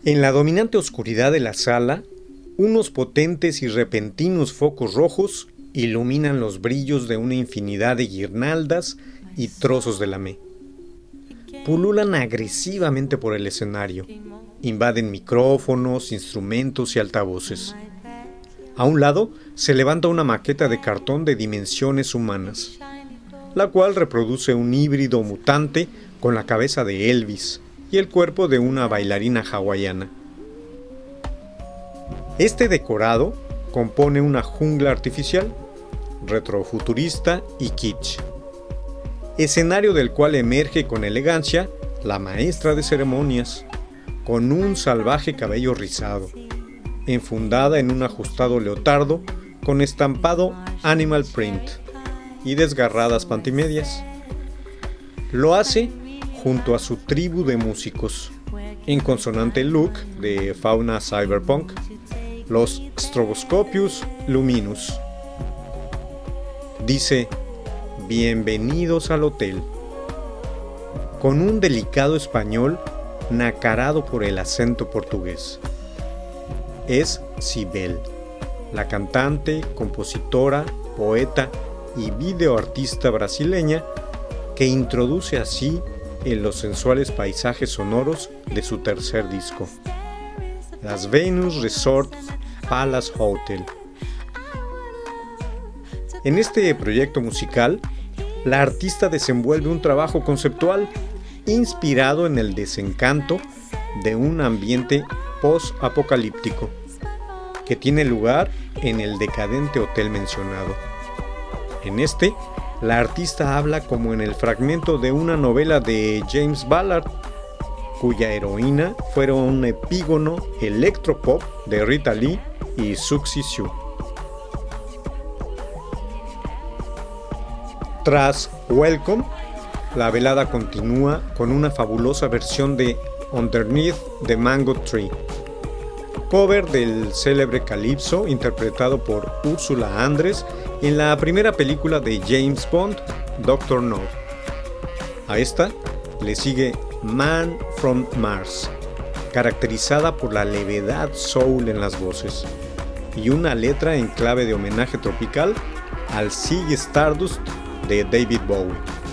En la dominante oscuridad de la sala, unos potentes y repentinos focos rojos iluminan los brillos de una infinidad de guirnaldas y trozos de lamé. Pululan agresivamente por el escenario, invaden micrófonos, instrumentos y altavoces. A un lado se levanta una maqueta de cartón de dimensiones humanas, la cual reproduce un híbrido mutante con la cabeza de Elvis y el cuerpo de una bailarina hawaiana. Este decorado compone una jungla artificial, retrofuturista y kitsch, escenario del cual emerge con elegancia la maestra de ceremonias, con un salvaje cabello rizado, enfundada en un ajustado leotardo con estampado animal print y desgarradas pantimedias. Lo hace junto a su tribu de músicos, en consonante look de fauna cyberpunk, los Stroboscopius Luminus. Dice: bienvenidos al hotel, con un delicado español nacarado por el acento portugués. Es Cybele, la cantante, compositora, poeta y videoartista brasileña que introduce así en los sensuales paisajes sonoros de su tercer disco, Las Venus Resort Palace Hotel. En este proyecto musical, la artista desenvuelve un trabajo conceptual inspirado en el desencanto de un ambiente post-apocalíptico que tiene lugar en el decadente hotel mencionado. En este, la artista habla como en el fragmento de una novela de James Ballard, cuya heroína fuera un epígono electropop de Rita Lee y Siouxsie Sioux. Tras Welcome, la velada continúa con una fabulosa versión de Underneath the Mango Tree, cover del célebre Calypso interpretado por Ursula Andress en la primera película de James Bond, Dr. No. A esta le sigue Man from Mars, caracterizada por la levedad soul en las voces y una letra en clave de homenaje tropical al Ziggy Stardust de David Bowie.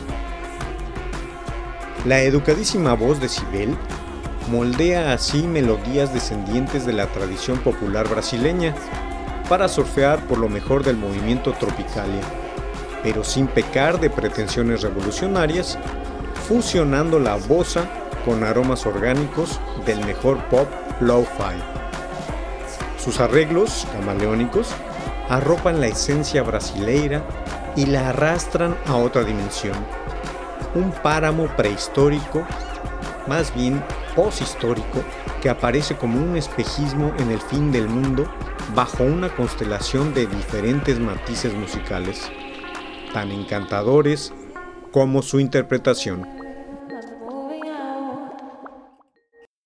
La educadísima voz de Cybele moldea así melodías descendientes de la tradición popular brasileña para surfear por lo mejor del movimiento Tropicalia, pero sin pecar de pretensiones revolucionarias, fusionando la bossa con aromas orgánicos del mejor pop lo-fi. Sus arreglos camaleónicos arropan la esencia brasileira y la arrastran a otra dimensión, un páramo prehistórico, más bien poshistórico, que aparece como un espejismo en el fin del mundo bajo una constelación de diferentes matices musicales, tan encantadores como su interpretación.